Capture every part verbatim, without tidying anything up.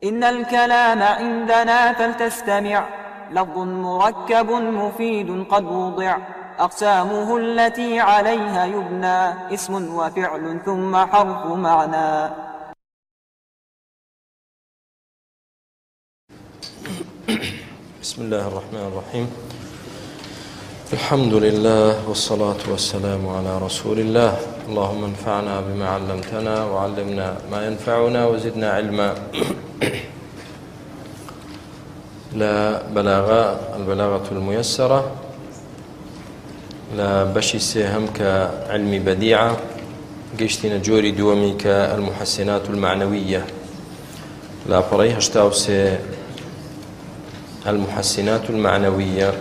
إن الكلام عندنا فلتستمع، لفظ مركب مفيد قد وضع، أقسامه التي عليها يبنى، اسم وفعل ثم حرف معنى. بسم الله الرحمن الرحيم. الحمد لله والصلاة والسلام على رسول الله. اللهم انفعنا بما علمتنا وعلمنا ما ينفعنا وزدنا علما. لا بلاغة البلاغة الميسرة لا بشي سيهم كعلم بديعة قيشتنا جوري دومي كالمحسنات المعنوية لا بريها اشتاوسي المحسنات المعنوية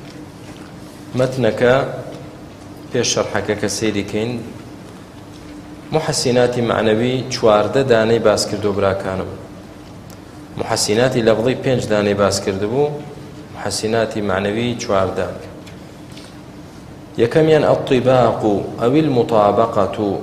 متنك في الشرحك كسيركين محسنات معنوي چوارده داني باس كردو براكانم محسنات لفظي بينج داني باس كردبو محسنات معنوي چوارده يكمين الطباق أو المطابقة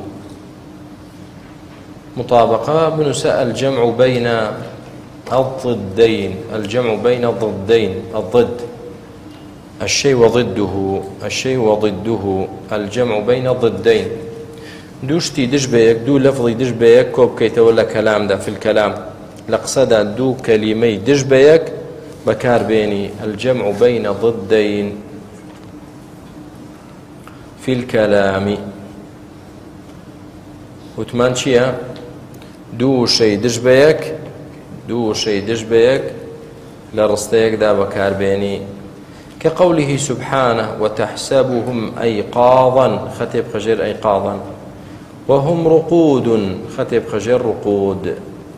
مطابقة بنساء الجمع بين الضدين الجمع بين الضدين الضد الشيء وضده الشيء وضده الجمع بين الضدين دوشتي دش بيك دو لفظي دش بيك كوب كيتا ولا كلام ده في الكلام لقصدا دو كلمي دش بيك بكار بيني الجمع بين ضدين في الكلام وتمان شيا دو شيء دش بيك دو شيء دش بيك لرستيك دا بكار بيني كقوله سبحانه وتحسبهم أيقاظا ختب خجر أيقاظا وهم رقود ختب خجر رقود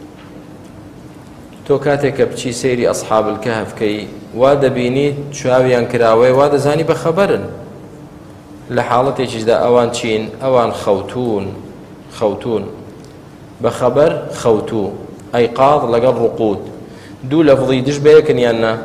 تو كاتك بشي سيري أصحاب الكهف كي وادا بينيت شاويان كراوي وادا زاني بخبرن لحالتي جدا أوان تشين أوان خوتون خوتون بخبر خوتو أيقاظ لقل رقود دو لفظي دش بيك يانا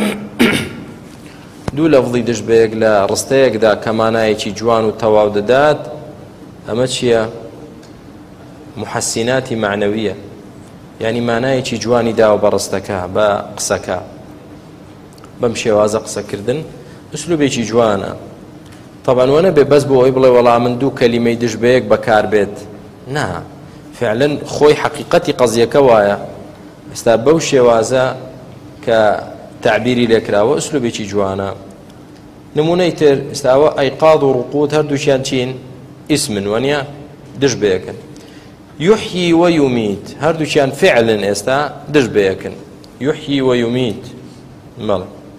دو لفظي دش بيك لا رستيك دا كمانايكي جوان وتواو دادات أما تشيا محسنات معنوية يعني مانايكي جواني داو برستكا بقسكا بمشي وازا قسا كردن اسلوبيكي جوانا طبعا وانا ببس بو يبلي والله من دو كلمة دش بيك بكار بيت نا فعلا خوي حقيقتي قضية كوايا استابو شوازا كتعبيري لكراوة اسلوبي چي جوانا نمونيتر استاوا ايقاظ ورقود هردو شان چين اسم ونيا دش بيكن يحيي ويميت هردو شان فعلا استا دش بيكن يحيي ويميت مال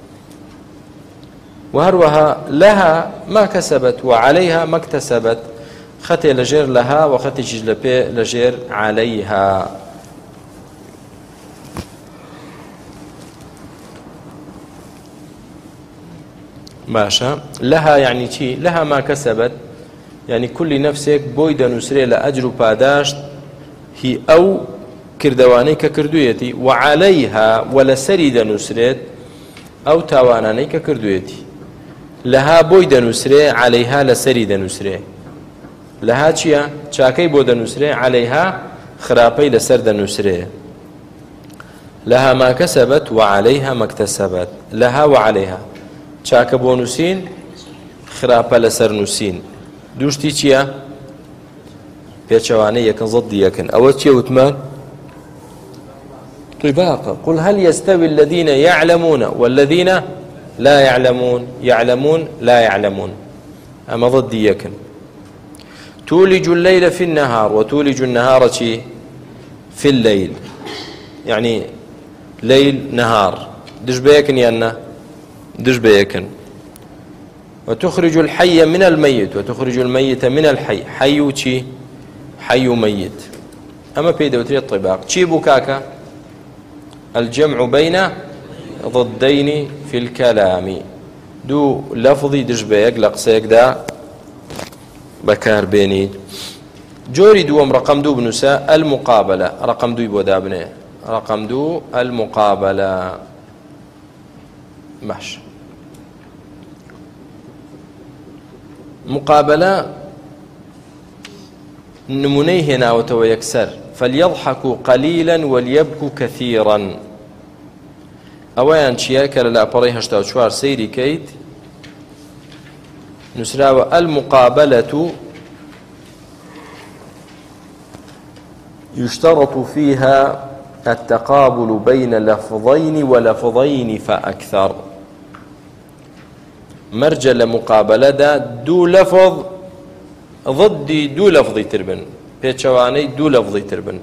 وهروها لها ما كسبت وعليها ما اكتسبت خطي لجير لها وخطي جلبي لجير عليها ماشا لها يعني شي لها ما كسبت يعني كل نفسك بويدا نسري لأجر باداشت هي أو كردوانيك كردويتي وعليها ولا سريد نسريت أو تاوانانيك كردويتي لها بويدا نسري عليها لسريد نسري لها چيا چاكي بودا نسري عليها خرابي لسرد نسري لها ما كسبت وعليها ما اكتسبت لها وعليها چاك بونوسين خرابة لسر نوسين دوشتي چيا بيچواني يكن ضدي يكن أول چيا وثمان طباقة قل هل يستوي الذين يعلمون والذين لا يعلمون يعلمون لا يعلمون أما ضدي يكن تولج الليل في النهار وتولج النهار في الليل يعني ليل نهار دش بيكن يانا دش بيكن وتخرج الحي من الميت وتخرج الميت من الحي حي وشي حي ميت أما بيدا وتري الطباق شي بكاكا الجمع بين ضدين في الكلام دو لفظي دش بيك لقسيك دا بكار بيني جوري دوم رقم دو بنساء المقابلة رقم دو يبودا بني رقم دو المقابلة ماشي مقابلة نموني هنا وتو يكسر فليضحكوا قليلا وليبكوا كثيرا. ئەوەیان چییە کە لە لاپەڕەی هەشتا و چوار سەیری کەیت نووسراوە المقابلة يشترط فيها التقابل بين لفظين ولفظين فأكثر. مرجە لە مقابلەدا دوو لەفظ ضدی دوو لەفظی تر بن، پێچەوانەی دوو لەفظی تر بن.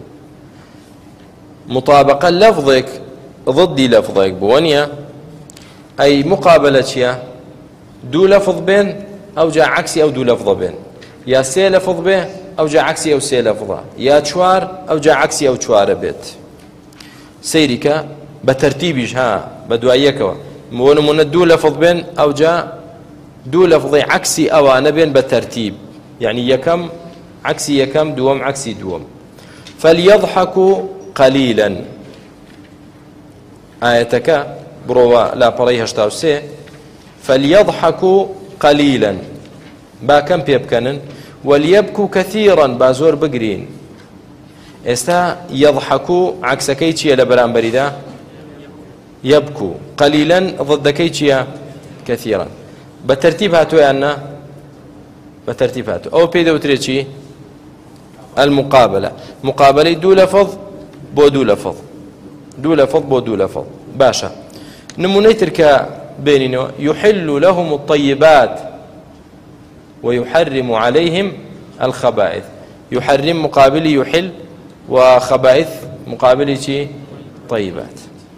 مطابقە لەفظێک ضدی لەفظێک بووە نییە، ئەی مقابلە چییە؟ دوو لەفظ بێن ئەو جا عەکسی ئەو دوو لەفظە بێن، یا سێ لەفظ بێ ئەو جا عەکسی ئەو سێ لەفظە، یا چوار ئەو جا عەکسی ئەو چوارە بێت. سەیریکە بە تەرتیبیش ها بە دواییەکەوە بۆ نمونە دوو لەفظ بێن ئەو جا دوو لەفظی عەکسی ئەوانە بێن بە تەرتیب، یعنی یەکەم عەکسی یەکەم، دووەم عەکسی دووەم. فەلیەضحەکوا قەلیلا. ئاەتەکە بڕۆوە لاپەڕەی هەشتا و سێ. فەلیەضحەکوا قەلیلا، با کەم پێ بکەنن، وەلیەبکوا کەثیرا، با زۆر بگرین. ئێستا یەضحەکوا عەکسەکەی چییە لە بەرامبەریدا؟ یەبکوا. قەلیلا ضدەکەی چییە؟ کەثیرا. بە تەرتیب هاتوویان نا؟ بە تەرتیب هاتووە. ئەوە پێی دەوترێت چی؟ المقابلة. مقابلەی دوو لەفظ بۆ دوو لەفظ، دوو لەفظ بۆ دوو لەفظ. باشە، نمونەی تر کە بێنینەوە. يحل لهم الطيبات ويحرم عليهم الخبائث. يحرم مقابلي يحل، وخبائث مقابلي چی؟ طيبات.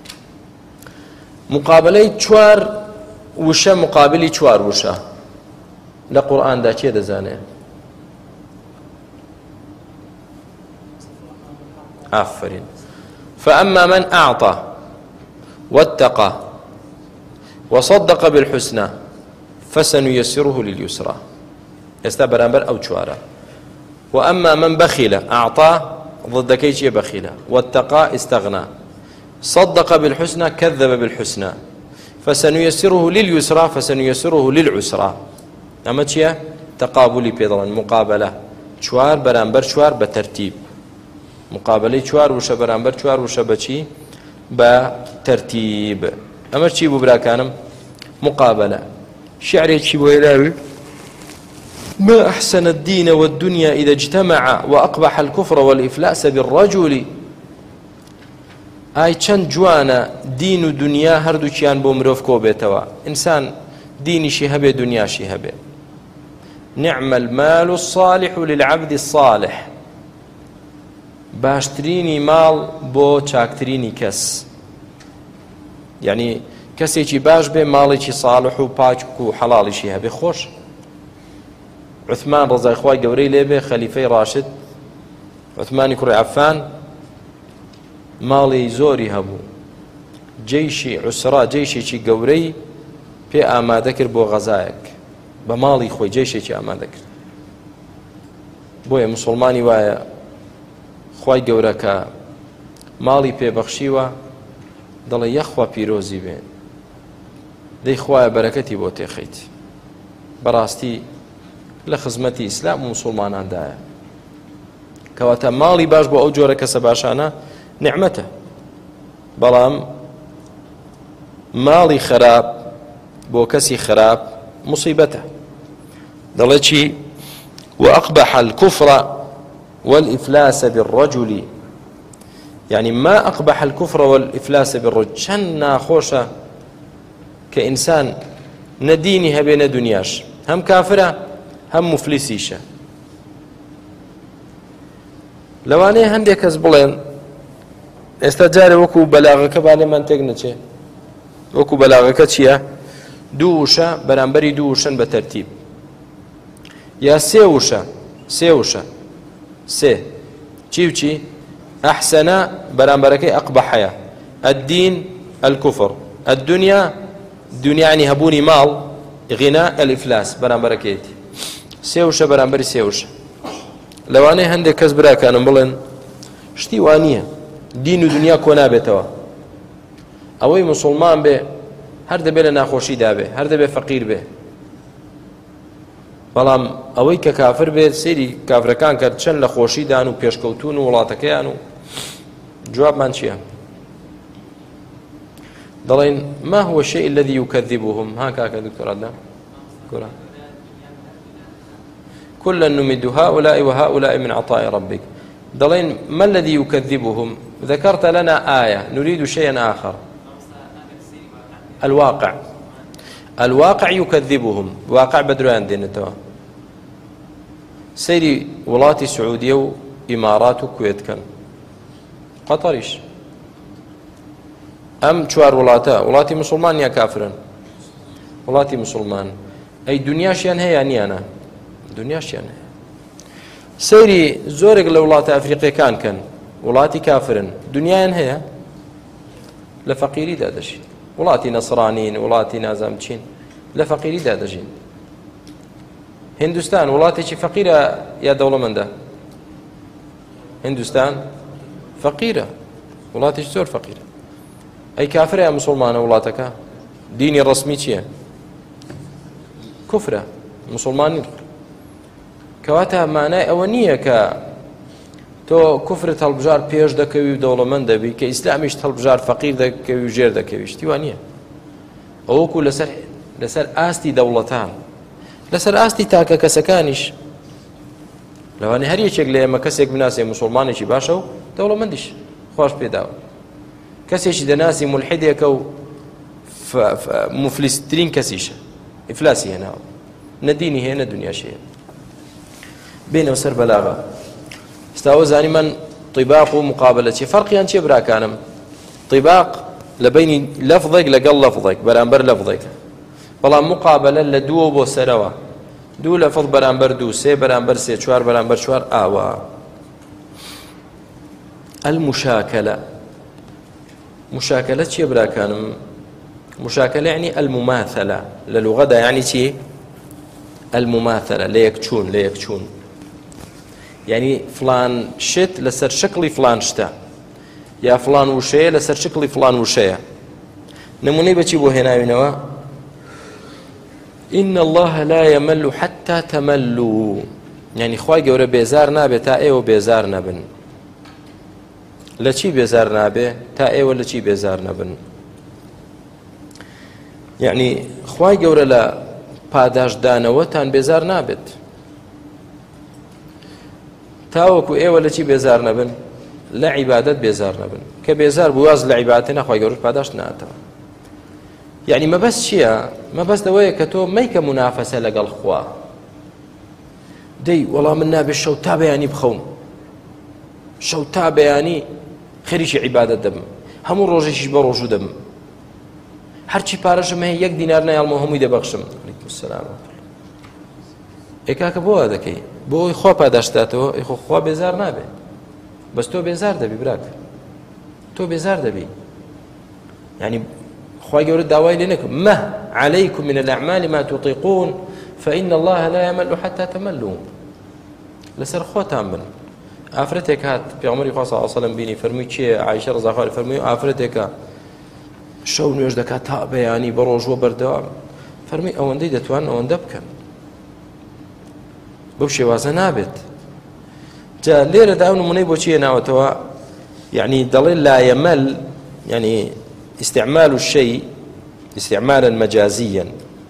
مقابلەی چوار وشە مقابلی چوار وشە لە قورئاندا چێ دەزانێ؟ ئافرین. فأما من أعطى واتقى وصدق بالحسنى فسنيسره لليسرى. ئێستا بەرامبەر ئەو چوارە. وأما من بخل أعطى ضدەکەی چیە؟ بخیلە. واتقى استغنى. صدق بالحسنى كذب بالحسنى. فسنيسره لليسرى فسنيسره للعسرى. ئەمە چییە؟ تەقابولی پێ دەڵێن، مقابلە. چوار بەرامبەر چوار بە تەرتیب. مقابلەی چوار وشە بەرامبەر چوار وشە بەچی؟ بە تەرتیب. ئەمە چی بوو براکانم؟ مقابلە. شعرێکی بۆ هێناوی: ما أحسن الدين والدنيا إذا اجتمع وأقبح الكفر والإفلاس بالرجل. ئای چەند جوانە دین و دنیا هەردووچیان بۆ مرۆڤ کۆ بێتەوە، ئینسان دینیشی هەبێ دنیاشی هەبێ. نعم المال الصالح للعبد الصالح. باشترینی ماڵ بۆ چاکترینی کەس، یعنی کەسێکی باش بێ ماڵێکی ساڵح و پاک و حەڵاڵیشی هەبێ خۆش. عوثمان ڕەزای خوای گەورەی لێبێ، خەلیفەی ڕاشد، عوثمانی کوڕی عەفان، ماڵی زۆری هەبوو. جەیشی عوسرا، جەیشێکی گەورەی پێ ئامادە کرد بۆ غەزایەک، بە ماڵی خۆی جەیشێکی ئامادە کرد. بۆیە موسڵمانی وایە خوای گەورە کە ماڵی پێبەخشیوە دەڵێ یەخوا پیرۆزی بێن، دەی خوایە بەرەکەتی بۆ تێخەیت. بەڕاستی لە خزمەتی ئیسلام و موسڵماناندایە، کەواتە ماڵی باش بۆ ئەو جۆرە کەسە باشانە نعمەتە. بەڵام ماڵی خراپ بۆ کەسی خراپ مصیبەتە. دەڵێ چی؟ وأقبح الكفر والإفلاس بالرجل. يعني ما أقبح الكفر والإفلاس بالرجل. چەند ناخۆشە کە ئینسان نەدینی هەبێ نە دنیاش، هەم کافرە هەم مفلیسیشە. لەوانەیە هەندێک کەس بڵێن ئێستا جارێ وەکو بەلاغەکە با لێمان تێک نەچێ. وەکو بەلاغەکە چییە؟ دوو وشە بەرامبەری دوو وشەن بە تەرتیب، یا سێ وشە سێ وشە سێ چی و چی؟ ئەحسەنە بەرامبەرەکەی ئەقبەحەیە. الدین الكفر، الدنيا دنیا ینی هەبوونی ماڵ، غینا الئیفلاس بەرامبەرەکەیەتی. سێ وشە بەرامبەری سێ وشە. لەوانەیە هەندێک کەس براکانم بڵێن شتی وانییە دین و دنیا کۆ نابێتەوە، ئەوەی موسڵمان بێ هەر دەبێت لە ناخۆشیدا بێ، هەر دەبێت فەقیر بێ. بەڵام ئەوەی کە کافر بێت سەیری کافرەکان کرد چەند لە خۆشیدان و پێشکەوتون و وڵاتەکەیان و جوابمان چییە؟ دەڵێن ما هو الشيء الذي يكذبهم ها كاكا دكتور عدنان كورا كلا نمد هؤلاء وهؤلاء من عطاء ربك دلين ما الذي يكذبهم ذكرت لنا آية نريد شيئا آخر الواقع الواقع يكذبهم واقع بدران دينتوا سيري ولاتي سعودية وإمارات وكويت كان قطريش أم چوار ولاتا ولاتي مسلمان يا كافرن ولاتي مسلمان أي دنياشيان هي يعني أنا دنياشيان هي سيري زورق لولات أفريقيا كان كان ولاتي كافرن دنياين هي لفقيري دادشين ولاتي نصرانين ولاتي نازمتشين لفقيري دادشين هندوستان ولاتي شي فقيرة يا دولة من ده هندوستان فقيرة ولاتي زور فقيرة أي كافر يا مسلمان ولاتك ديني الرسمي شيء كفرة مسلمانين كواتها معناه أونية ك تو كفرة هالبجار بيش دكوي دولة من دبي كإسلاميش هالبجار فقير دكوي وجير دكويش تيوانية أو كل لسر لسر آستي دولتان لسر آستي تاكا كسكانيش لو أنا هري شكل لما كسيك بناس مسلماني شي باشو دولة من ديش خوش بيداو كسيش دناسي ملحدة كو مفلسترين كسيشة إفلاسي هنا نديني هنا دنيا شيء بين وسر بلاغة استوى زاني من طباق ومقابلة فرق يعني شيء براكانم طباق لبين لفظك لقل لفظك برانبر لفظك والله مقابلة لدو بو سروا دو لفظ برانبر دو سي برانبر سي شوار برانبر شوار آوا المشاكلة مشاكلة شيء براكانم مشاكلة يعني المماثلة للغة يعني شيء المماثلة ليكتشون ليكتشون يعني فلان شت لسر شكلي فلان شتا يا فلان وشيء لسر شكلي فلان وشيء نموني بچي بو هنا بينوا إن الله لا يمل حتى تملوا يعني خواي جورا بيزار نابي تا ايو بيزار نبن لچي بيزار نابي تا ايو لچي بيزار نبن يعني خواي جورا لا پاداش دانەوەتان بێزار نابێت تاوەکو ئێوە لە چی بێزار نەبن لە عیبادەت بێزار نەبن کە بێزار بواز لە عیبادەت نەخوای گەورە پاداش ناتەوە یعنی مەبەست چییە؟ مەبەست ئەوەیە کە تۆ مەیکە منافەسە لەگەڵ خوا دەی وەڵام من نابێت شەو تا بەیانی بخەوم شەو تا بەیانی خەریکی عیبادەت دەبم هەموو ڕۆژێکیش بە ڕۆژوو دەبم هەرچی پارەشم هەیە یەک دینار نایڵمەوە هەمووی دەبەخشم السلام ئێکاکە بۆ وا دەکەی بۆی خوا پاداشداتەوە ئەی خۆ خوا بێزار نابێ بەس تۆ بێزار دەبی براک تۆ بێزار دەبی یعنی خوای گەورە داوای لێ نەکرد مە عەلەیکم من الأعمال ما تطیقون فإن الله لا يمل حتى تملوا لەسەر خۆتان بن ئافرەتێک هات پێغەمبەری خوا صلی الله علیه و سلم بینی فەرمووی چییە عایشە ڕەزاخوای فەرمووی ئافرەتێکە شەو نوێژ دەکات تا بەیانی بە ڕۆژوە بەردەوام فەرمی ئەوەندەی دەتوان ئەوەندە بکەن بەو شێوازە نابێت جا لێرە دا نمونەی بۆچی هێناوەتەوە يعني دەڵێ لا يمل يعني استعمال الشيء استعمالا مجازيا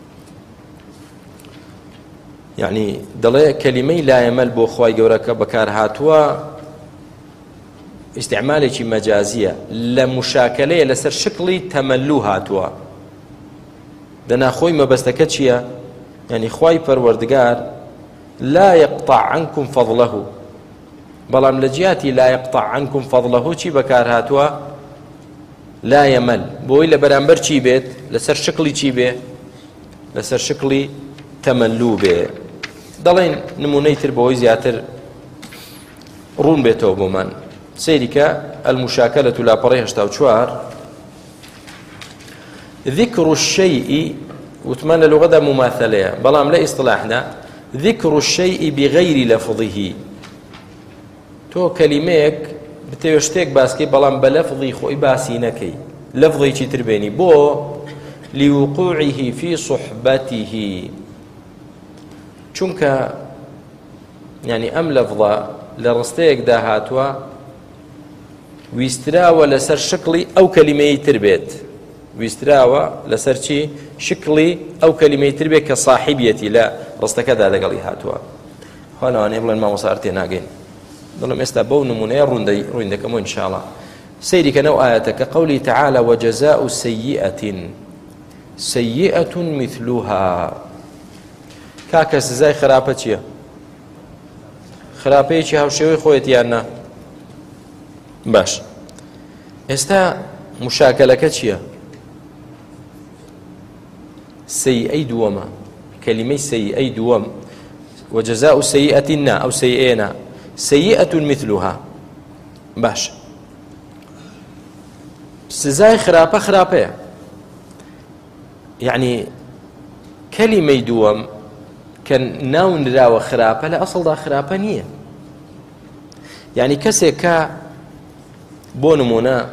يعني دەڵێ کەلیمەی لا يمل بۆ خوای گەورەکە بەکار هاتووە استعمالێکی مەجازیە لە مشاکلەیە لەسەر شکڵی تەمەلوو هاتووە دنا خوي ما بستكت شيء يعني خوي پروردگار لا يقطع عنكم فضله بلام لجياتي لا يقطع عنكم فضله شي بكار هاتوا لا يمل بوي لبرامبر شي بيت لسر شكلي شي بي لسر شكلي تملو بي دلين نمونيتر بوي زياتر رون بيتو بومان سيرك المشاكلة لا بريهش تاو شوار ذكر الشيء وتمنى لغة مماثلة بلام لا اصطلاحنا ذكر الشيء بغير لفظه تو كلميك بتوشتك باسكي بلام بلفظي خوي باسينكي لفظي چي تربيني بو لوقوعه في صحبته چونکە یعنی ئەم لەفظە لە ڕستەیەکدا هاتووە ویستراوە لەسەر شکڵی ئەو کەلیمەی تر بێت ویستراوە لەسەر چی شکڵی ئەو کەلیمەی تر بێت کە صاحبیەتی لە ڕستەکەدا لەگەڵی هاتووە خوا لەوانەیە بڵێن مامۆستا تێناگەین دڵم ئێستا بەو نمونەیە ڕوون دەکەمەوە ئینشاءڵڵا سەیری کەنەو ئاەتەکە قەولی تەعالە وەجەزاء سەیئەة سەیئەة مثلها کاکە سزای خراپە چییە خراپەیەکی هاوشێوەی خۆیەت یان نا باش ئێستا مشاکلەکە چییە سەیئەی دووەمە کەلیمەی سەیئەی دووەم وجزاء سيئة نا أو سيئنا سيئة مثلها باش سزاي خرابة خرابة يعني كلمة دوم كان ناون راوة خرابة لا أصل دا خرابة نية يعني كسي كا بونمونا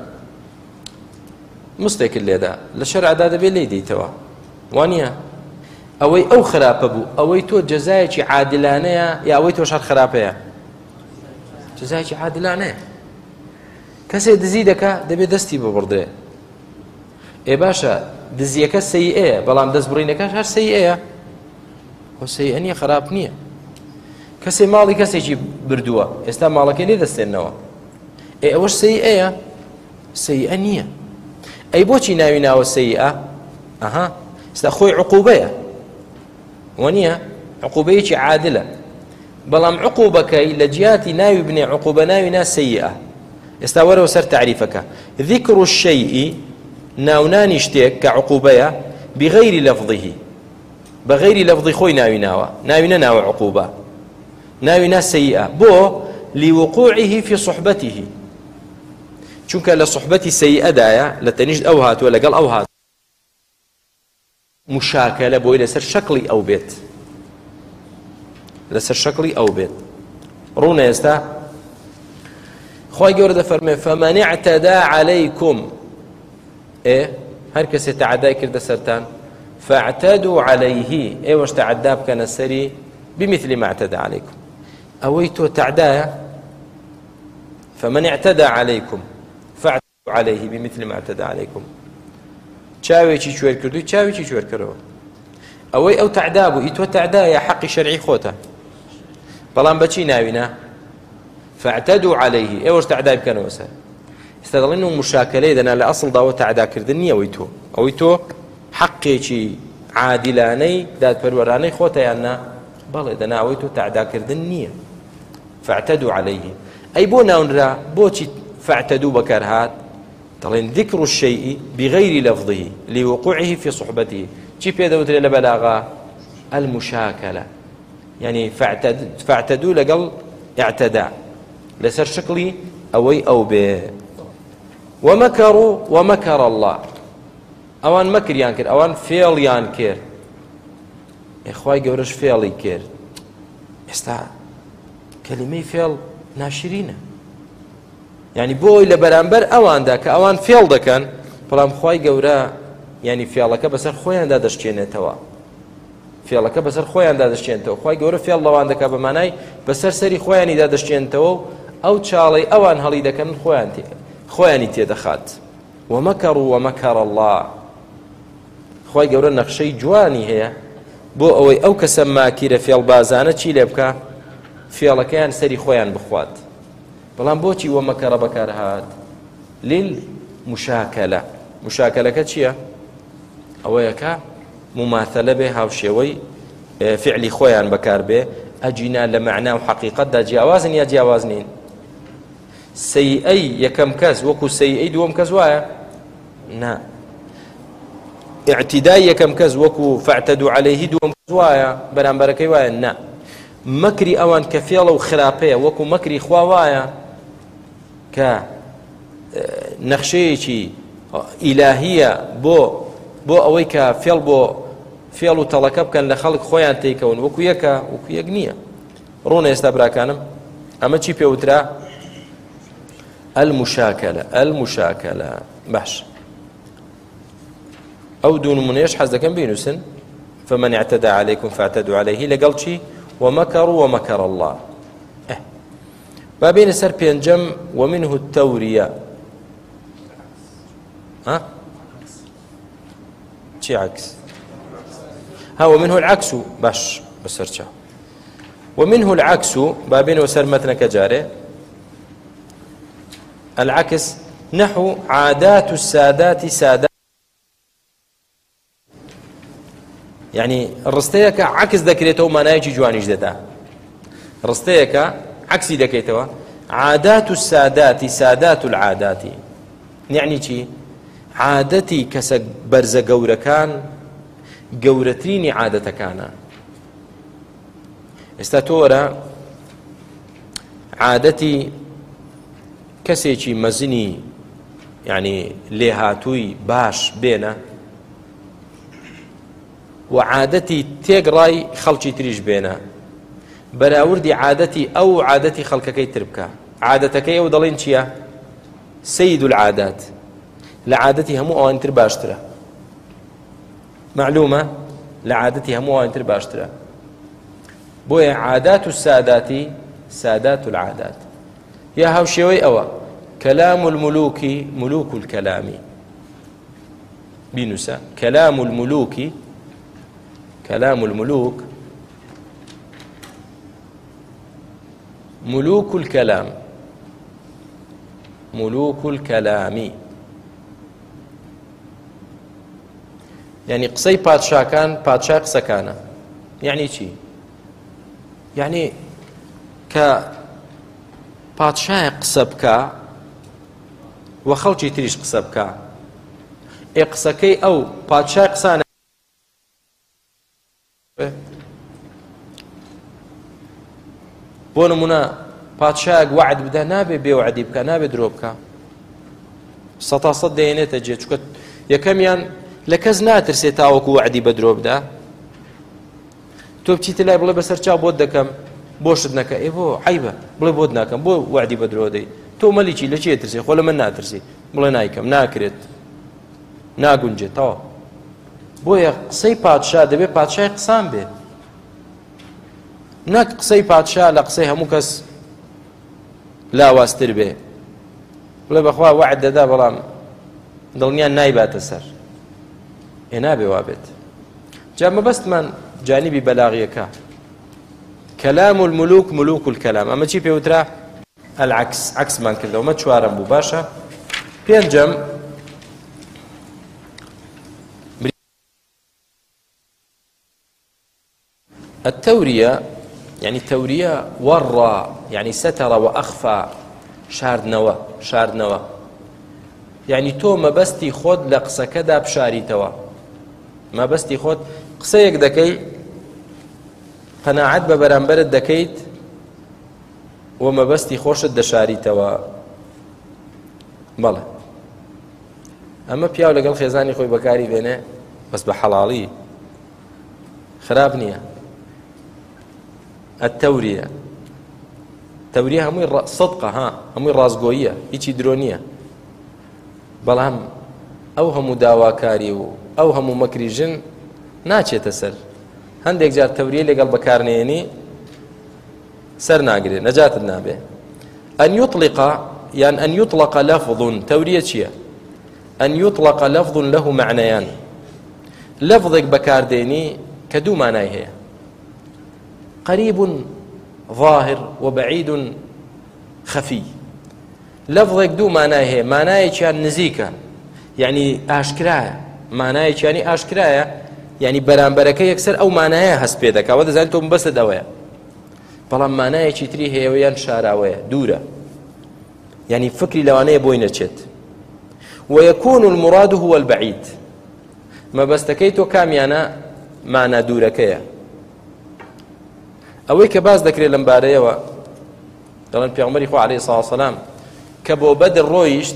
مستقل لذا لشرع دا دبي ليدي توا وانيا ئەوەی ئەو خراپە بوو ئەوەی تۆ جەزایەکی عادلانەیە یا ئەوەی تۆ شەر خراپەیە جەزایەکی عادلانەیە کەسێ دزی دەکا دەبێت دەستی ببڕدرێ ئێ باشە دزیەکە سەیئەیە بەڵام دەستبڕینەکەش هەر سەیئەیە خۆ سەیئە نییە خراپ نییە کەسێ ماڵی کەسێکی بردووە ئێستا ماڵەکەی لێ دەستێنەوە ئێ ئەوەش سەیئەیە سەیئە نییە ئەی بۆچی ناوی ناوە سەیئە ئەها ئێستا خۆی عقوبەیە ونيا عقوبەیەکی عادلة بەڵام عقوبەکەی لە جیاتی ناوی بنێ عقوبە ناوی نا سەیئە ئێستا وەرەوە سەر تعریفەکە ذکر الشەیء ناونانی شتێک کە عقوبەیە بغەیری لەفظیه بەغەیری لەفظی خۆی ناوی ناوە ناوی نەناوە عقوبە ناوی نا سەیئە بۆ لوقوعه في صحبته چونکە لە صحبەتی سەیئەدایە لە تەنیشت ئەو هاتووە لەگەڵ ئەو هاتووە مشاكلة بوي لسر شكلي أو بيت لسر شكلي أو بيت رونا يستا خواهي قورة فرمي فمن اعتدى عليكم إيه هركس يتعدى كرد سرتان فاعتدوا عليه إيه واش تعدى بكان السري بمثل ما اعتدى عليكم أويتو تعدى فمن اعتدى عليكم فاعتدوا عليه بمثل ما اعتدى عليكم چاوێکی کوێر کردووی چاوێکی کوێر کردەوە ئەوەی ئەو تعدا بوو ئیتۆ تعدایە حەقی شەرعی خۆتە بەڵام بەچی ناوینە فاعتدوا عليه ئێوەش تعدای بکەنەوە سەر ئێستا دەڵێن و مشاکلەی دەنا لە ئەسڵداوە تعداکردن نییە ئەوەی تۆ ئەوەی تۆ حەقێکی عادلانەی دادپەروەرانەی خۆتە یان نا بەڵێ دەنا ئەوەی تۆ تعداکردن نییە فاعتدوا عليه ئەی بۆ ناونرا بۆچی فاعتدوا بەکار هات طالين ذكر الشيء بغير لفظه لوقوعه في صحبته كيف يدوتر لبلاغة المشاكلة يعني فاعتد فاعتدوا لقل اعتدى لسر شكلي أوي أو به ومكروا ومكر الله أوان مكر يانكر أوان فيل يانكر إخوائي قورش فيل يكر استا كلمة فيل ناشرينه يعني بۆی لە بەرامبەر ئەواندا کە ئەوان فێڵ دەکەن بەڵام خوای گەورە یعنی فێڵەکە بەسەر خۆیاندا دەشکێنێتەوە فێڵەکە بەسەر خۆیاندا دەشکێنێتەوە خوای گەورە فێڵ لەوان دەکا بە مانای بەسەر سەری خۆیانیدا دەشکێنێتەوە ئەو چاڵەی ئەوان هەڵی دەکەن خۆیان خۆیانی تێدەخات ومەکەڕوا ومەکەڕ الله خوای گەورە نەخشەی جوانی هەیە بۆ ئەوەی ئەو کەسە ماکیرە فێڵبازانە چی لێ بکە فێڵەکەیان سەری خۆیان بخوات بەڵام بۆچی وەمەکەڕە بەکار هات للمشاکلە مشاکلەکە چییە ئەوەیە کە مماثلە بێ هاوشێوەی فعلی خۆیان بەکار بێ ئەجینا لە مەعنا و حەقیقەتدا جیاوازن یا جیاواز نین سەیئەی یەکەم کەس وەکو سەیئەی دووەم کەس وایە نا اعتدای یەکەم کەس وەکو فاعتدوا عليه دووەم کەس وایە بەرامبەرەکەی وایە نا مەکری ئەوان کە فێڵە و خراپەیە وەکو مەکری خوا وایە کە نەخشەیەکی ئیلاهیە بۆ بۆ ئەوەی کە فێڵ بۆ فێڵ و تەڵەکە بکەن لە خەڵک خۆیان تێکەون وەکو یەکە وەکو یەک نییە ڕوونە ئێستا براکانم ئەمە چی پێوترا المشاکلە المشاکلە باش ئەو دوو نمونەیەش حەز دەکەم بینووسن فمن اعتدى عليكم فاعتدوا عليه لەگەڵ چی ومكروا ومكر الله. اه بابين سر بينجم ومنه التورية. ها شي عكس ها ومنه العكس باش بسرچا ومنه العكس بابين وسر متن كجاره العكس نحو عادات السادات سادات يعني الرستيك عكس ذكريته ما نايجي جوانيش دتا رستيك عكسي دكيتوا عادات السادات سادات العادات يعني چی عادتي كسك برز قوركان قورتريني عادتكانا استاتورا عادتي كسيشي مزني يعني لهاتوي باش بينا وعادتي تيقراي خلشي تريج بينا براوردي عادتي أو عادتي خلقكي تربكا عادتكي أو ضلين شيا سيد العادات لعادتي همو أو أنتر باشترا معلومة لعادتي همو أو أنتر باشترا بويا عادات السادات سادات العادات يا هاو شوي أوا كلام الملوك ملوك الكلام بينوسا كلام الملوك كلام الملوك ملوك الكلام ملوك الكلام يعني قصي باتشا كان باتشا قصة كان يعني چی يعني ك باتشا قصة بكا وخلشي تريش قصة بكا اقصكي او باتشا قصة بۆ نمونە پادشایەک وعد بدە نابێ بێوعدی بکە نابێ درۆ بکە سەتا سەد دەیەنێتە جێ چونکە یەکەمیان لە کەس ناترسێت تاوەکو وعدی بە درۆ بدە تۆ بچیتە لای بڵێ بەسەر چاو بۆت دەکەم بۆشت نەکە ئێ بۆ عیبە بڵێ بۆت ناکەم بۆ وعدی بە درۆ دەی تۆ مەلیکی لە چێ ترسێ خۆ لە من ناترسی بڵێ نایکەم ناکرێت ناگونجێت تەواو بۆیە قسەی پادشا دەبێت پادشای قسان بێ نەک قسەی پادشا لە قسەی هەموو کەس لاوازتر بێ بڵێ بەخوا وعد دەدا بەڵام دڵنیان نایباتە سەر ئێ نابێ وا بێت جا مەبەستمان جانیبی بەلاغیەکە كلام الملوك ملوك الكلام ئەمە چی پێوترا العكس عكسمان کردەوە مە چوارەم بوو باشە پێنجەم التورية يعني التورية ورى يعني ستر وأخفى شاردنوا شاردنوا يعني تو ما بستي خود لقصة كذا بشاري توا ما بستي خود قصيك دكي قناعت ببرامبرت دكيت وما بستي خوش الدشاري توا بلا أما بياو لقل خيزاني خوي بكاري بينه بس بحلالي خراب نية التورية تورية هموي صدقة ها هموي رازقوية هيجي درونية بەڵام ئەو هەموو داواکاری و ئەو هەموو مەکری ژن ناچێتە سەر هەندێک جار تەوریە لەگەڵ بەکارنێنی سەر ناگرێت نەجاتت نابێ ئەن يطلق یان ئەن يطلق لفظ تەوریە چییە ئەن يطلق لفظ له معنيان لفظێک بەکاردێنی کە دوو مانای هەیە قريب ظاهر وبعيد خفي لفظك دو معناه هي معناه كان نزيكا يعني اشكرايا معناه يعني اشكرايا يعني برامبركه يكسر او معناه هسبيدك او زانتم بس دوايا بەڵام مانایەکی تری هەیەوەیان شاراوەیە دوورە يعني فكري لوانەیە بۆی نەچێت ويكون المراد هو البعيد ما بەستەکەی تۆ کامیانە مانا دوورەکەیە ئەوەی کە باز دەکرێت لەم بارەیەوە دەڵێن پێغەمبەری خوا عەلەیهی سڵاو وسەلام کە بۆ بەدر ڕۆیشت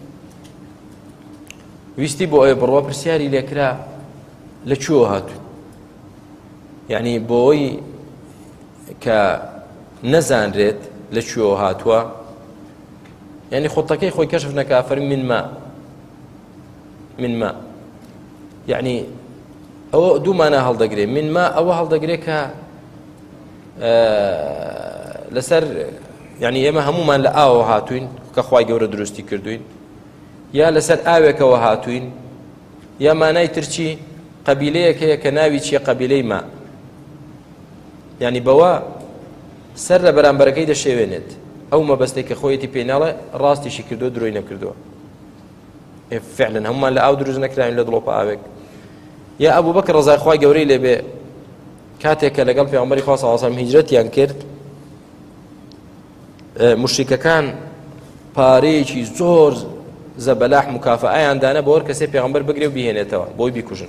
ویستی بۆ ئەوێ بڕوا پرسیاری لێکرا لە کوێوە هاتوون یعنی بۆی کە نەزانرێت لە کوێوە هاتووە یعنی خۆتەکەی خۆی کەشف نەکا فەرمی من ما من ما یعنی ئەوە دوو مانە هەڵدەگرێت من ما ئەوە هەڵدەگرێت کە لەسەر یعنی ئێمە هەمومان لە ئاوە هاتوین کە خوای گەورە دروستی کردوین، یا لەسەر ئاوێکەوە هاتوین، یا مانای ترچی قەبیلەیەک هەیە کە ناوی چیە؟ قەبیلەی ما. یعنی بەوە سەر لە بەرامبەرەکەی دەشێوێنێت، ئەو مەبەستەی کە خۆیەتی پێناڵێ ڕاستیشی کردو درۆی نەکردووە. فعلا هەمومان لە ئاو دروست نەکراین لە دڵۆپە ئاوێک. یا ئەبوو بەکر ڕەزای خوای گەورەی لێبێ کاتێک کە لەگەڵ پێغەمبەری خوا صلی الله علیه و سلم هیجرەتیان کرد، مشریکەکان پارەیەکی زۆر زەبەلاح مکافەئەیان دانا بۆ هەر کەسێ پێغەمبەر بگرێ و بیهێنێتەوە بۆی بیکوژن.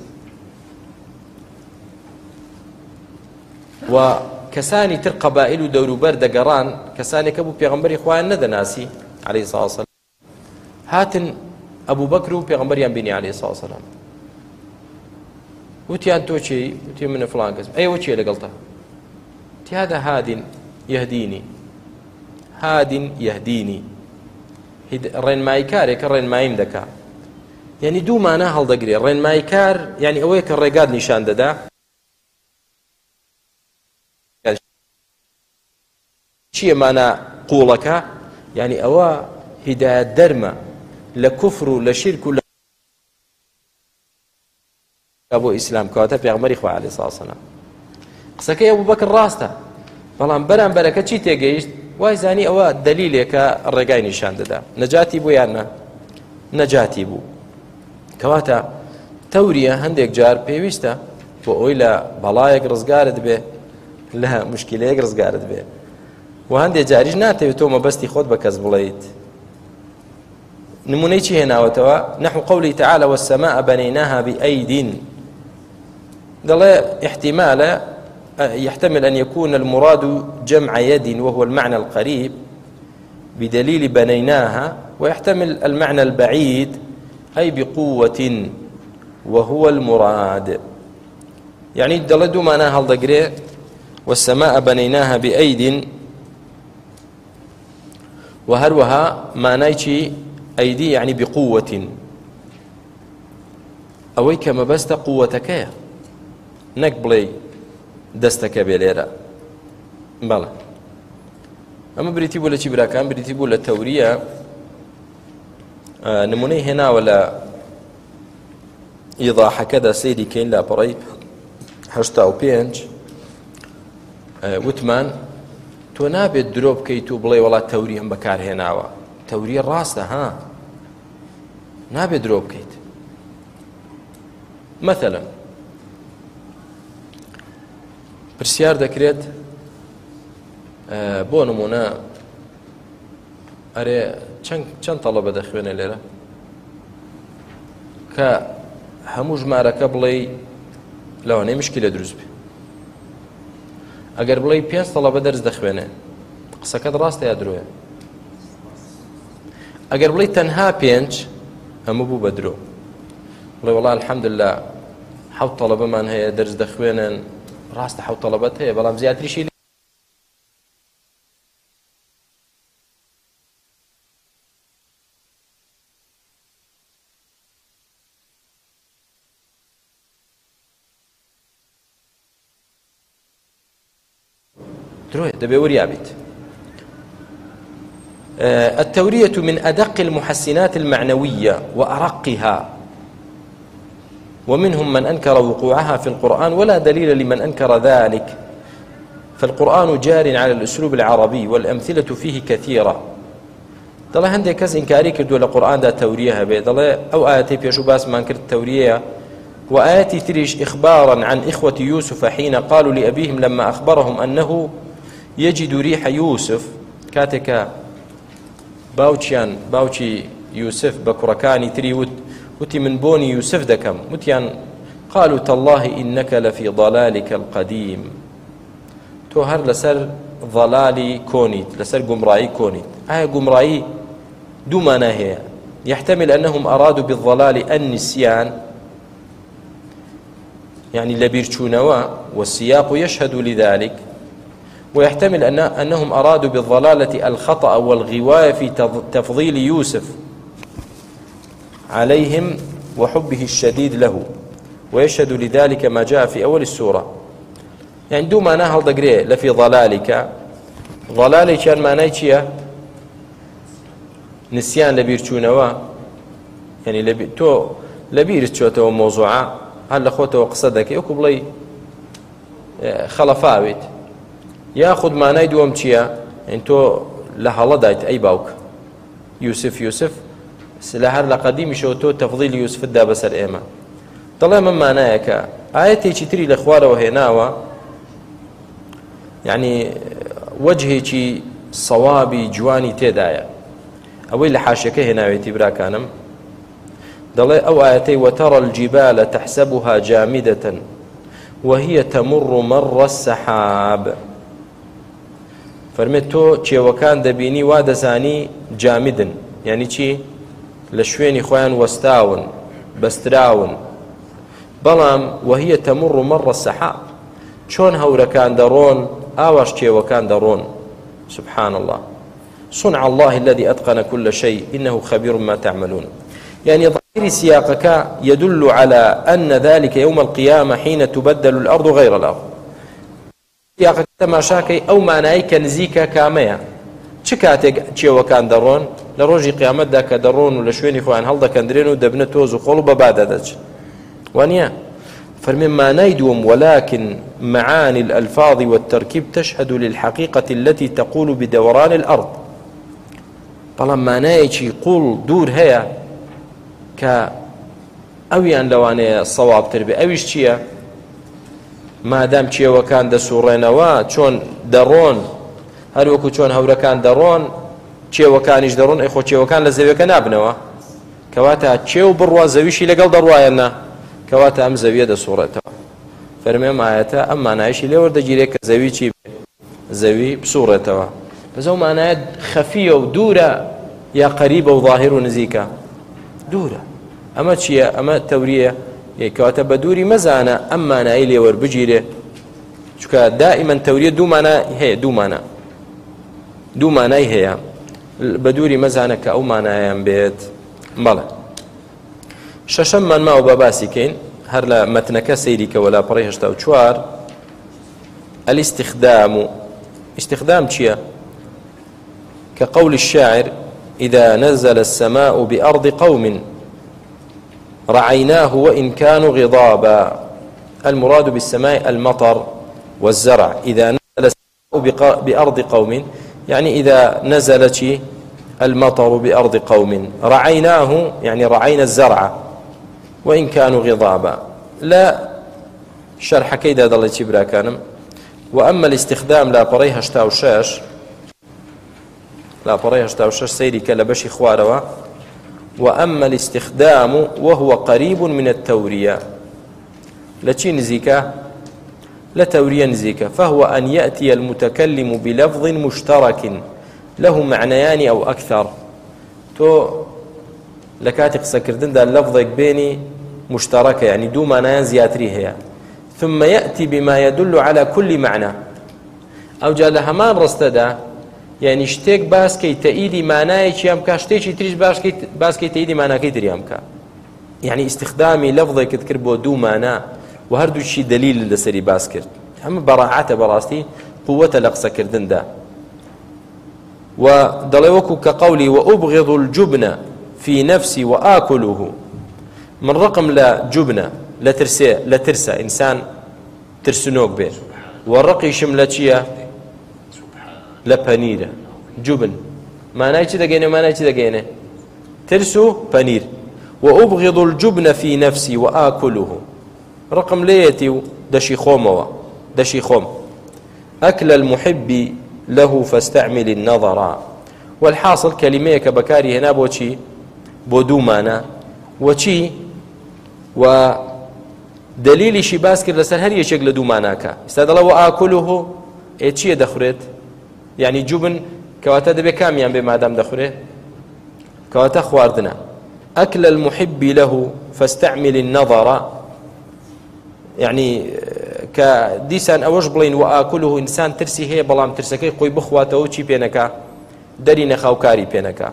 و کەسانی تر قەبائل و دەوروبەر دەگەڕان، کەسانێکە بوو پێغەمبەری خوایان نەدەناسی عەلەیهی السڵاة وەسەلام، هاتن ئەبوو بەکر و پێغەمبەریان بینی عەلەیهی السڵاة وەسەلام، وتیان تۆ چی؟ وتی منە فڵان کەس. ئەیوە چییە لەگەڵتە؟ وتی هذا هادٍ يهديني هادٍ يهديني ڕێنمایی کارێکە ڕێنماییم دەکا. یعنی دوو مانە هەڵدەگرێ. ڕێنمایی کار یعنی ئەوەیە کە ڕێگات نیشان دەدا، چییە مانە قوڵەکە؟ یعنی ئەوە هیدایەت دەرمە لە کوفر و لە شرک و لە بۆ ئیسلام، کەواتە پێغەمبەری خوا عەلەیهی السڵاة وەسەلام. قسەکەی ئەبوو بەکر ڕاستە، بەڵام بەرامبەرەکە چی تێگەیشت؟ وای زانی ئەوە دەلیلێکە ڕێگای نیشان دەدا. نەجاتی بوو یان نە؟ نەجاتی بوو. کەواتە تەوریە هەندێک جار پێویستە بۆ ئەوی لە بەڵایەک ڕزگارت بێ، لە مشکلەیەک ڕزگارت بێ، و هەندێک جاریش ناتەوێت تۆ مەبەستی خۆت بە کەس بڵێیت. نمونەی چی هێناوەتەوە؟ نحو قوله تعالى والسماء بنيناها بأيد. دڵێ احتمالە يحتمل أن يكون المراد جمع يد وهو المعنى القريب بدليل بنيناها، ويحتمل المعنى البعيد أي بقوة وهو المراد. يعني دلدو معناها الضقري والسماء بنيناها بأيد، وهروها معنايشي أيدي يعني بقوة، أويك ما بست قوتك نقبلي دەستەکە بێ لێرە. بەڵێ ئەمە بریتی بوو لە چی براکان؟ بریتی بوو لە تەوریە. نمونەی هێناوە لە ئیضاحەکەدا سەیری کەین لاپەڕەی هەشتا و پێنج، وتمان تۆ نابێت درۆ بکەیت و بڵێ وڵات تەوری ئەم بەکارهێناوە، تەوریە ڕاستە ها، نابێت درۆ بکەیت. مەثەلەن پرسیار دەکرێت بۆ نمونە ئەرێ چەند تەڵەبە دەخوێنێ لێرە، کە هەموو ژمارەکە بڵێ لەوانەیە مشکلە دروست بێ. ئەگەر بڵێ پێنج تەڵەبە دەرس دەخوێنێ، قسەکەت ڕاستە یا درۆیە؟ ئەگەر بڵێ تەنها پێنج، هەموو بوو بە درۆ. بڵێ وەڵا الحەمدوللا حەوت تەڵەبەمان هەیە دەرس دەخوێنن، ڕاستە حەوت تەڵەبەت هەیە، بەڵام زیاتریشی درۆیە، دەبێ وەریابیت. التورية من أدق المحسنات المعنوية وأرقها، ومنهم من أنكر وقوعها في القرآن ولا دليل لمن أنكر ذلك، فالقرآن جار على الأسلوب العربي والأمثلة فيه كثيرة. دڵێ هەندێک کەس ئینکاری کردووە لە قورئاندا تەوریە هەبێ، دەڵێ ئەو ئاەتەی پێشوو باسمان کرد تەوریەیە، وآياتي تريش إخبارا عن إخوة يوسف حين قالوا لأبيهم لما أخبرهم أنه يجد ريح يوسف، كاتك باوچیان باوچی يوسف بكركاني تري وتي من بوني يوسف دكم وتيان قالوا تالله إنك لفي ضلالك القديم. تو هر لسر ضلالي كونيت، لسر قمرائي كونيت. هاي قمرائي دو معنى هي، يحتمل أنهم أرادوا بالضلال النسيان، يعني لبيرشونوا والسياق يشهد لذلك، ويحتمل أن أنهم أرادوا بالضلالة الخطأ والغواية في تفضيل يوسف عليهم وحبه الشديد له، ويشهد لذلك ما جاء في أول السورة يعني دوو مانە هەڵدەگرێ لە فی ضەلالێکە. ضەلالێکیان مانای چییە؟ نسیان لە بیرچوونەوە، یعنی تۆ لە بیرت چۆتەوە مۆزوعە هەر لە خۆتەوە قسە دەکەی وەکو بڵێ خەڵەفاوێت. یاخود مانای دووەم چییە؟ یعنی تۆ لە هەڵەدایت ئەی باوک یوسف یوسف لە هەر لە قەدیمیشەوە تۆ تەفضیلی یوسفت دا بەسەر ئێمە. دەڵێ من مانایە کە ئاەتێکی تری لە خوارەوە هێناوە، یعنی وەجهێکی سەوابی جوانی تێدایە. ئەوەی لە حاشەکە هێناوێتی براکانم، دەڵێ ئەو ئاەتەی وترى الجبال تحسبها جامدة وهي تمر مر السحاب، فەرمێت تۆ کێوەکان دەبینی وا دەزانی جامدن، یعنی چی؟ لە شوێنی خۆیان وەستاون بەستراون، بەڵام وهي تمر مر السحاب، چۆن هەورەکان دەڕۆن ئاواش کێوەکان دەڕۆن. سبحان الله، صنع الله الذي أتقن كل شيء إنه خبير ما تعملون. يعني ظاهر سياقك يدل على أن ذلك يوم القيامة حين تبدل الأرض غير الأرض. سياقك تماشاكي أو معناي كنزيك كامية چ کاتێک کێوەکان دەڕۆن لە ڕۆژی قیامەتدا کە دەڕۆن و لە شوێنی خۆیان هەڵدەکەندرێن و دەبنە تۆز و خۆڵ و بەبادە دەچن، وانە فەرمێ مانای دووەم ولكن معاني الألفاظ والتركيب تشهد للحقيقة التي تقول بدوران الأرض. بەڵام مانایەکی قوڵ دوور هەیە کە ئەویان لەوانەیە سەوابتر بێ. ئەویش چییە؟ مادام کێوەکان دەسوڕێنەوە چۆن دەڕۆن، هەروەکو چۆن هەورەکان دەڕۆن کێوەکانیش دەڕۆن، ئەی خۆ کێوەکان لە زەویەکە نابنەوە، کەواتە کێو بڕوا زەویشی لەگەڵ دەڕوایەنە، کەواتە ئەم زەویە دەسوڕێتەوە. فەرمێم ئاەتە ئەم مانایشی لێ وەردەگیرێت کە زەوی چی زەوی بسوڕێتەوە. بەزە ئەو مانایەت خەفیە و دوورە یا قەریبە و ظاهر و نزیکە؟ دوورە. ئەمە چییە؟ ئەمە تەوریە، کەواتە بە دووری مەزانە ئەم مانایی لێ وەربگیرێ، چونکە دائیمەن تەوریە دوو مانە هەیە، دوو مانە دوو مانای هەیە، بە دووری مەزانە کە ئەو مانایان بێت. بەڵێ شەشەممان ماوە بە باسی کەین هەر لە مەتنەکە سەیریکەوە لە پەڕی هەشتا و چوار. الاستخدام، استخدام چییە؟ كقول الشاعر إذا نزل السماء بأرض قوم رعيناه وإن كانوا غضابا. المراد بالسماء المطر والزرع. إذا نزل السماء بأرض قوم يعني إذا نزل المطر بأرض قوم، رعيناه يعني رعينا الزرع وإن كانوا غضابا. لا شرح كيدا ضلت برا كانم. وأما الاستخدام لا بريها شتاو شاش لا بريها شتاو شاش سيري كلبشي خواروا. وأما الاستخدام وهو قريب من التورية، لشي نزيكا لتورية نزيكا، فهو أن يأتي المتكلم بلفظ مشترك له معنيان أو أكثر. تو لكاتق سكردن دا اللفظك بيني مشتركة، يعني دو معنيان زياتري هي، ثم يأتي بما يدل على كل معنى. أو جال همان رستدا يعني شتيك باسكي تأيدي معناي كيامكا شتيكي تريش باسكي باسكي تأيدي معناكي تريامكا. يعني استخدامي لفظك تذكر بو دو معنى وهردو شي دليل لسري باسكر. هم براعته براستي قوة لقصة كردن دا. ودلوكو كقولي وأبغض الجبن في نفسي وآكله، من رقم لا جبنة لا ترسى لا ترسى إنسان ترسنوك به، والرقي شملتشيا لا بانيرة جبن ما نايتي دقينه ما نايتي دقينه ترسو بانير. وأبغض الجبن في نفسي وآكله، رقم ليتي دشي خوموا دشي خوم. أكل المحب له فاستعمل النظر. والحاصل كلمة كبكاري هنا بوشي بودو مانا وشي ودليل شي باسكر لسر هر يشك لدو ماناكا. استاذ الله وآكله ايشي دخرت يعني جبن كواتا دبي كاميان بمادام دخره كواتا خواردنا. أكل المحب له فاستعمل النظر يعني كديسان أوش بلين وآكله إنسان ترسي هي بلام ترسكي قوي بخواته وشي بينك درين خوكاري بينك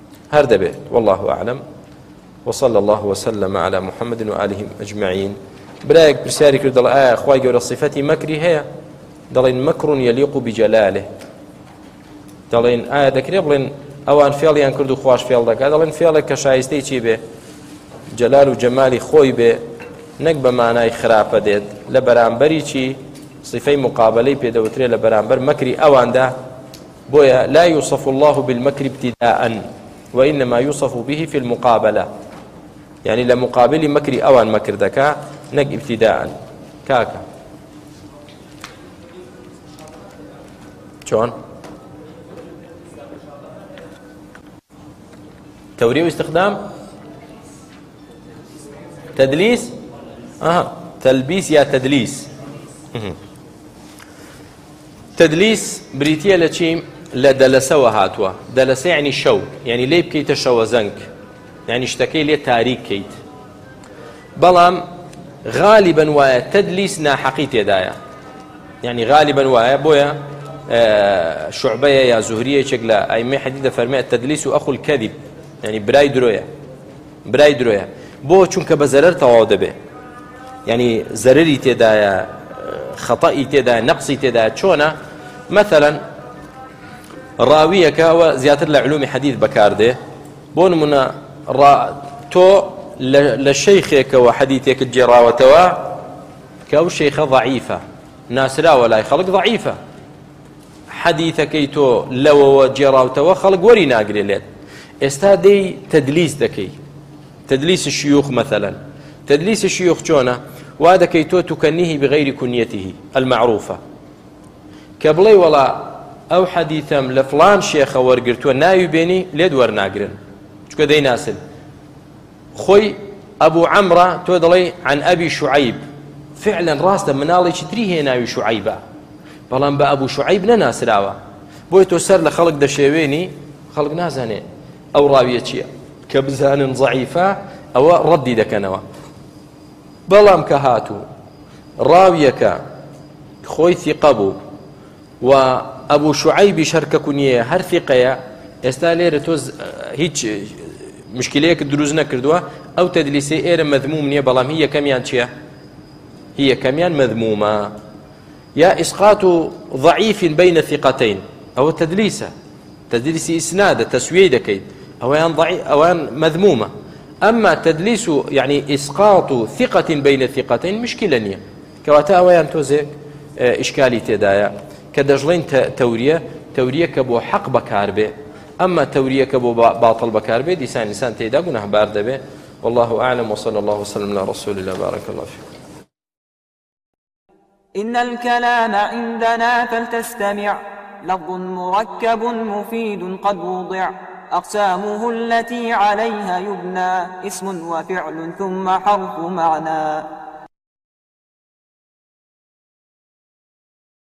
هردبه. والله أعلم، وصلى الله وسلم على محمد وآله أجمعين. برايك برسالك دڵ ئایا خوای گەورە صفەتی مەکری هەیە؟ دەڵێن مەکڕ یەلیق بجەلالێ. دەڵێن ئایا دەکرێت بڵێن ئەوان فێڵیان کرد و خوش فێڵ دەکات؟ دەڵێن فێڵێک کە شایستەی چی بێ؟ جەلال و جەمالی خۆی بێ، نەک بە مانای خراپە دێت لە بەرامبەری چی؟ صفەی مقابلەی پێدەوترێت لە بەرامبەر مەکری ئەواندا. بۆیە لا يوصف الله بالمكر ابتداء وإنما يوصف به في المقابلة، يعني لمقابل مكر أوان مكر دكا نك ابتداء كاكا. شون توريه واستخدام تدليس اها تلبيس يا تدليس. تدليس بريتيا لشيم لا دلسوا هاتوا دلس يعني شو، يعني ليه بكيت شو زنك، يعني اشتكي لي تاريك كيت بلام غالبا ويا تدليس ناحقيت يدايا، يعني غالبا ويا بويا آه شعبية يا زهرية شكلا أي ما حديدة فرماء التدليس وأخو الكذب، يعني براي درويا براي درويا بو چونك بزرر تواضبه، يعني زرري تدايا خطأي تدايا نقصي تدايا چونا مثلا راويك وزيادة العلوم حديث بكارده بون منا را تو للشيخك وحديثك الجراوتوا كاو شيخة ضعيفة ناسرا ولا خلق ضعيفة حديثك تو لو وجراوتوا خلق وري ناقري لين استادي تدليس دكي تدليس الشيوخ مثلا تدليس الشيوخ شونا وهذا كيتو تكنيه بغير كنيته المعروفة كبلي ولا أو حديثم لفلان شيخ ورقرتو نايو بيني ليد ورناقرن شكو دي ناسل خوي أبو عمرة تودلي عن أبي شعيب فعلا راسته منالي شتريه نايو شعيبة بلان بأبو شعيب نناسراوا بويتو سر لخلق دشيويني خلق نازاني أو راوية شيء كبزان ضعيفة أو ردي دكنوا بلام كهاتو راويك خوي ثقبو وأبو شعيب شركة كنية هر ثقية استالير توز هيج مشكلة دروزنا كردوا أو تدليسي إير مذموم نية بلام هي كميان شيء هي كميان مذمومة يا إسقاط ضعيف بين ثقتين أو تدليسة تدليس إسناد تسوية كيد أوان ضعيف أوان مذمومة. أما تدليس يعني إسقاط ثقة بين ثقتين مشكلة نية كواتا أوان توزيك إشكالي تدايا كدجلين تورية تورية كبو حق بكاربه أما تورية كبو باطل بكاربه ديسان إنسان تيدا قناه باردبه. والله أعلم وصلى الله وسلم على رسول الله بارك الله فيكم. إن الكلام عندنا فلتستمع لفظ مركب مفيد قد وضع أقسامه التي عليها يبنى اسم وفعل ثم حرف معنى.